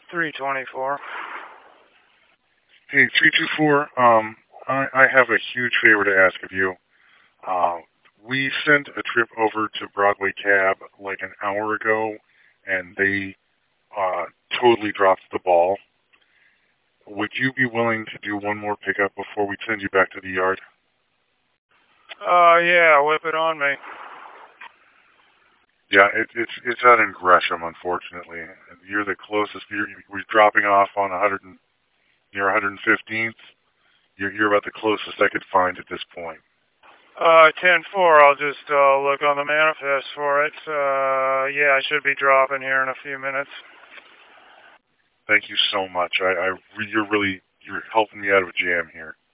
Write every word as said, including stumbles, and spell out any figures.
three twenty-four. Hey, three two four, um, I, I have a huge favor to ask of you. Uh, we sent a trip over to Broadway Cab like an hour ago, and they uh, totally dropped the ball. Would you be willing to do one more pickup before we send you back to the yard? Uh, yeah, whip it on me. Yeah, it, it's it's out in Gresham, unfortunately. You're the closest. You're, we're dropping off on one hundred and, near one hundred fifteenth. You're, you're about the closest I could find at this point. Uh, ten four, I'll just, uh, look on the manifest for it. Uh, yeah, I should be dropping here in a few minutes. Thank you so much. I, I you're really you're helping me out of a jam here.